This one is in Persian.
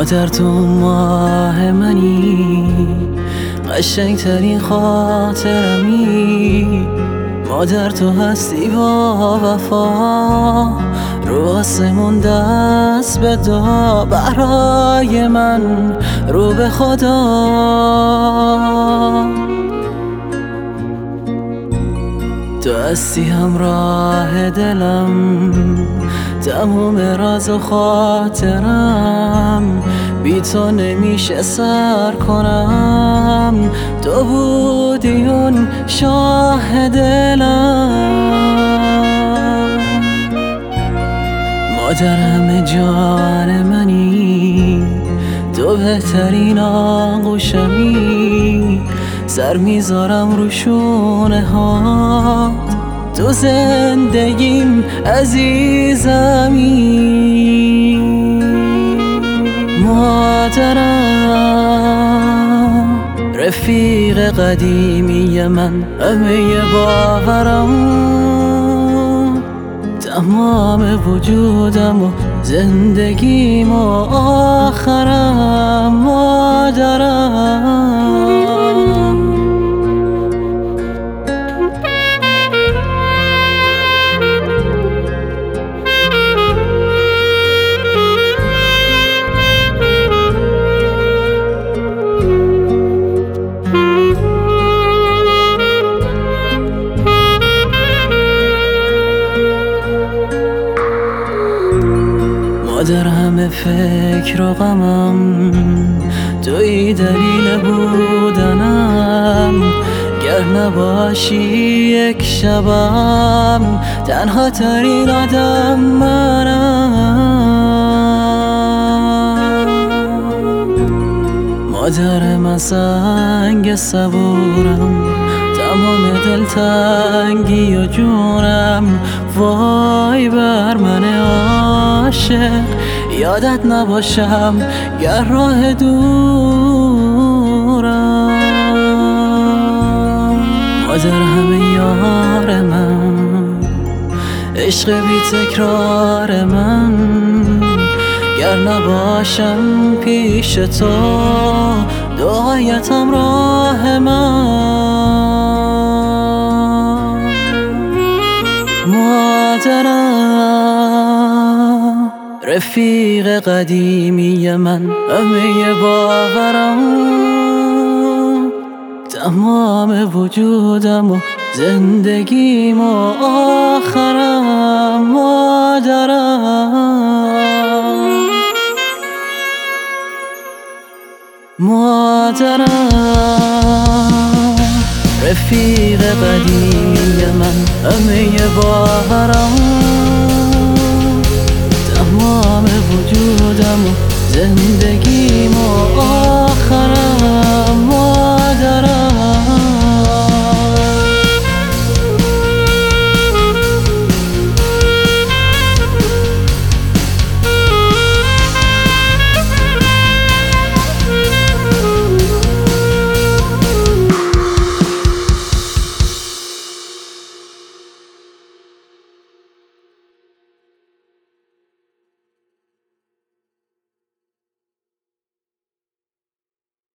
مادر تو ماه منی، قشنگترین خاطرمی. مادر تو هستی با وفا، رو آسمون دست بدا برای من، رو به خدا. تو هستی همراه دلم، تموم راز و خاطرم. بی تو نمیشه سر کنم، تو بودی اون شاه دلم. مادر همه جان منی، تو بهترین آغوشمی. سر میذارم رو شونه هات، تو زندگیم عزیزمی. مادرم رفیق قدیمی من، همه باورم، تمام وجودم و زندگیم و آخرم. مادرم مادر همه فکر و غمم، توی دلیل بودنم. گر نباشی یک شبم، تنها ترین آدم منم. مادر من سنگ صبورم، تمام دلتنگی و جونم. وای بر من عاشق، یادت نباشم گر راه دورم. مادر همه یار من، عشق بی تکرار من. گر نباشم پیش تو، دعایتم راه من. مادرم رفیق قدیمی من، همه باورم، تمام وجودم و زندگیم و آخرم. مادرم رفیق قدیمی من، همه باورم، تمام وجودم و زندگیم و آخرم. مادرم